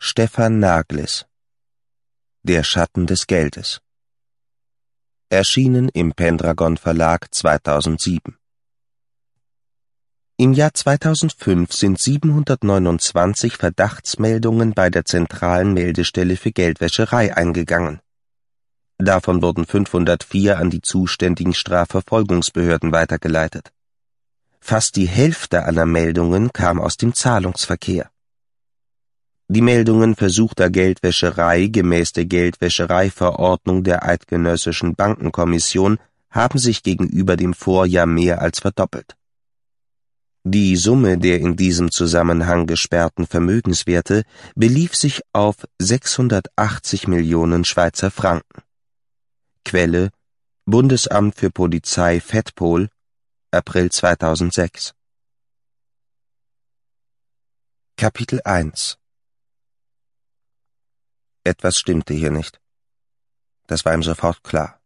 Stefan Naglis. Der Schatten des Geldes. Erschienen im Pendragon Verlag 2007. Im Jahr 2005 sind 729 Verdachtsmeldungen bei der zentralen Meldestelle für Geldwäscherei eingegangen. Davon wurden 504 an die zuständigen Strafverfolgungsbehörden weitergeleitet. Fast die Hälfte aller Meldungen kam aus dem Zahlungsverkehr. Die Meldungen versuchter Geldwäscherei gemäß der Geldwäschereiverordnung der Eidgenössischen Bankenkommission haben sich gegenüber dem Vorjahr mehr als verdoppelt. Die Summe der in diesem Zusammenhang gesperrten Vermögenswerte belief sich auf 680 Millionen Schweizer Franken. Quelle: Bundesamt für Polizei FedPol, April 2006. Kapitel 1. Etwas stimmte hier nicht. Das war ihm sofort klar.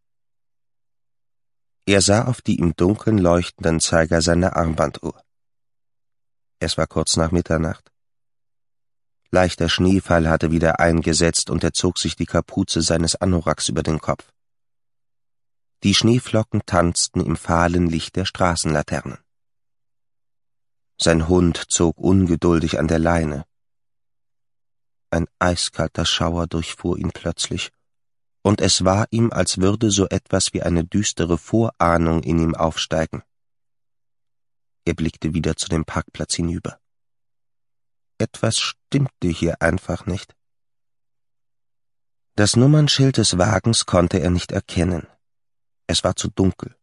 Er sah auf die im Dunkeln leuchtenden Zeiger seiner Armbanduhr. Es war kurz nach Mitternacht. Leichter Schneefall hatte wieder eingesetzt und er zog sich die Kapuze seines Anoraks über den Kopf. Die Schneeflocken tanzten im fahlen Licht der Straßenlaternen. Sein Hund zog ungeduldig an der Leine. Ein eiskalter Schauer durchfuhr ihn plötzlich, und es war ihm, als würde so etwas wie eine düstere Vorahnung in ihm aufsteigen. Er blickte wieder zu dem Parkplatz hinüber. Etwas stimmte hier einfach nicht. Das Nummernschild des Wagens konnte er nicht erkennen. Es war zu dunkel.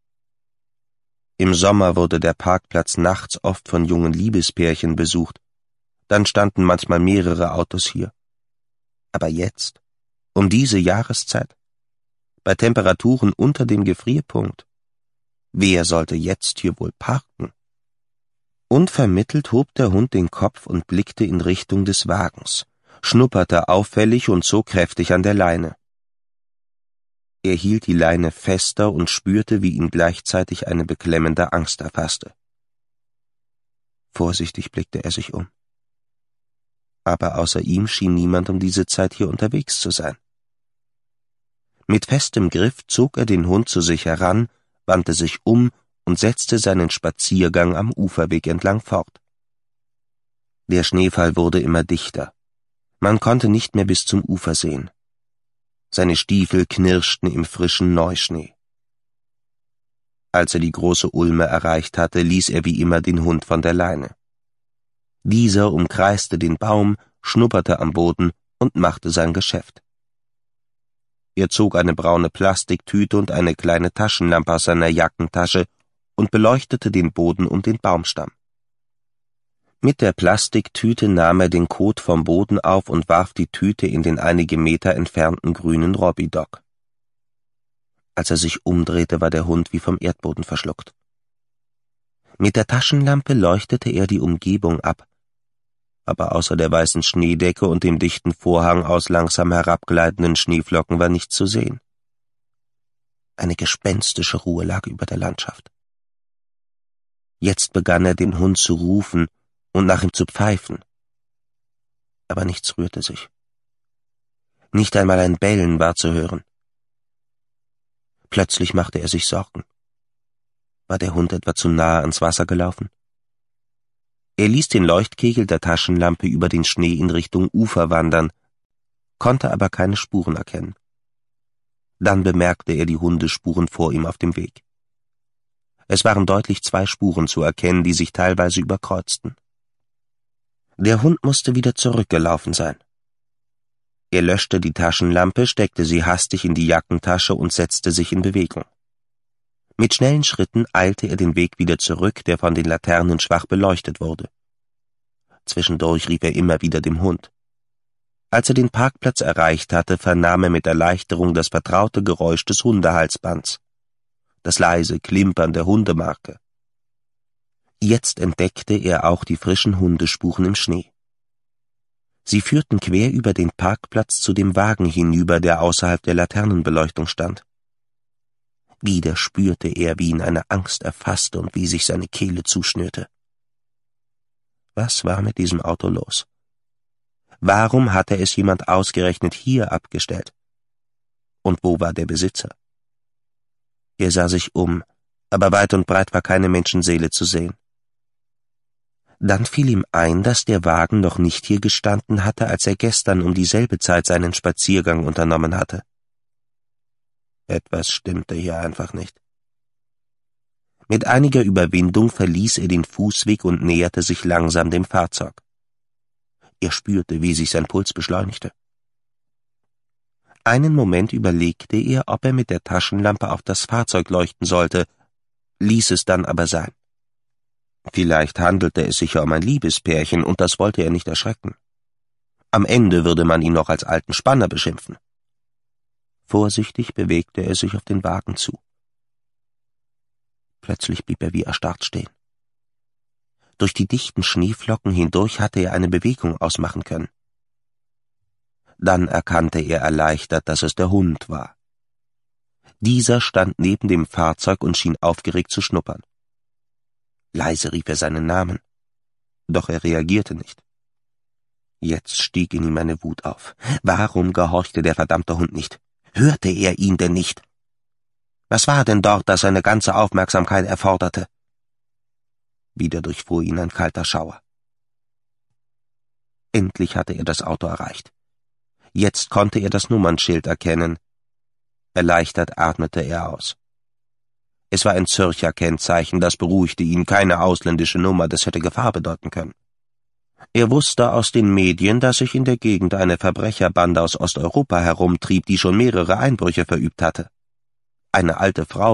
Im Sommer wurde der Parkplatz nachts oft von jungen Liebespärchen besucht. Dann standen manchmal mehrere Autos hier. Aber jetzt, um diese Jahreszeit, bei Temperaturen unter dem Gefrierpunkt, wer sollte jetzt hier wohl parken? Unvermittelt hob der Hund den Kopf und blickte in Richtung des Wagens, schnupperte auffällig und zog kräftig an der Leine. Er hielt die Leine fester und spürte, wie ihn gleichzeitig eine beklemmende Angst erfasste. Vorsichtig blickte er sich um. Aber außer ihm schien niemand um diese Zeit hier unterwegs zu sein. Mit festem Griff zog er den Hund zu sich heran, wandte sich um und setzte seinen Spaziergang am Uferweg entlang fort. Der Schneefall wurde immer dichter. Man konnte nicht mehr bis zum Ufer sehen. Seine Stiefel knirschten im frischen Neuschnee. Als er die große Ulme erreicht hatte, ließ er wie immer den Hund von der Leine. Dieser umkreiste den Baum, schnupperte am Boden und machte sein Geschäft. Er zog eine braune Plastiktüte und eine kleine Taschenlampe aus seiner Jackentasche und beleuchtete den Boden um den Baumstamm. Mit der Plastiktüte nahm er den Kot vom Boden auf und warf die Tüte in den einige Meter entfernten grünen Robidock. Als er sich umdrehte, war der Hund wie vom Erdboden verschluckt. Mit der Taschenlampe leuchtete er die Umgebung ab, aber außer der weißen Schneedecke und dem dichten Vorhang aus langsam herabgleitenden Schneeflocken war nichts zu sehen. Eine gespenstische Ruhe lag über der Landschaft. Jetzt begann er, den Hund zu rufen und nach ihm zu pfeifen. Aber nichts rührte sich. Nicht einmal ein Bellen war zu hören. Plötzlich machte er sich Sorgen. War der Hund etwa zu nahe ans Wasser gelaufen? Er ließ den Leuchtkegel der Taschenlampe über den Schnee in Richtung Ufer wandern, konnte aber keine Spuren erkennen. Dann bemerkte er die Hundespuren vor ihm auf dem Weg. Es waren deutlich 2 Spuren zu erkennen, die sich teilweise überkreuzten. Der Hund musste wieder zurückgelaufen sein. Er löschte die Taschenlampe, steckte sie hastig in die Jackentasche und setzte sich in Bewegung. Mit schnellen Schritten eilte er den Weg wieder zurück, der von den Laternen schwach beleuchtet wurde. Zwischendurch rief er immer wieder dem Hund. Als er den Parkplatz erreicht hatte, vernahm er mit Erleichterung das vertraute Geräusch des Hundehalsbands, das leise Klimpern der Hundemarke. Jetzt entdeckte er auch die frischen Hundespuren im Schnee. Sie führten quer über den Parkplatz zu dem Wagen hinüber, der außerhalb der Laternenbeleuchtung stand. Wieder spürte er, wie ihn eine Angst erfasste und wie sich seine Kehle zuschnürte. Was war mit diesem Auto los? Warum hatte es jemand ausgerechnet hier abgestellt? Und wo war der Besitzer? Er sah sich um, aber weit und breit war keine Menschenseele zu sehen. Dann fiel ihm ein, dass der Wagen noch nicht hier gestanden hatte, als er gestern um dieselbe Zeit seinen Spaziergang unternommen hatte. Etwas stimmte hier einfach nicht. Mit einiger Überwindung verließ er den Fußweg und näherte sich langsam dem Fahrzeug. Er spürte, wie sich sein Puls beschleunigte. Einen Moment überlegte er, ob er mit der Taschenlampe auf das Fahrzeug leuchten sollte, ließ es dann aber sein. Vielleicht handelte es sich ja um ein Liebespärchen, und das wollte er nicht erschrecken. Am Ende würde man ihn noch als alten Spanner beschimpfen. Vorsichtig bewegte er sich auf den Wagen zu. Plötzlich blieb er wie erstarrt stehen. Durch die dichten Schneeflocken hindurch hatte er eine Bewegung ausmachen können. Dann erkannte er erleichtert, dass es der Hund war. Dieser stand neben dem Fahrzeug und schien aufgeregt zu schnuppern. Leise rief er seinen Namen, doch er reagierte nicht. Jetzt stieg in ihm eine Wut auf. Warum gehorchte der verdammte Hund nicht? Hörte er ihn denn nicht? Was war denn dort, das seine ganze Aufmerksamkeit erforderte? Wieder durchfuhr ihn ein kalter Schauer. Endlich hatte er das Auto erreicht. Jetzt konnte er das Nummernschild erkennen. Erleichtert atmete er aus. Es war ein Zürcher Kennzeichen, das beruhigte ihn, keine ausländische Nummer, das hätte Gefahr bedeuten können. Er wusste aus den Medien, dass sich in der Gegend eine Verbrecherbande aus Osteuropa herumtrieb, die schon mehrere Einbrüche verübt hatte. Eine alte Frau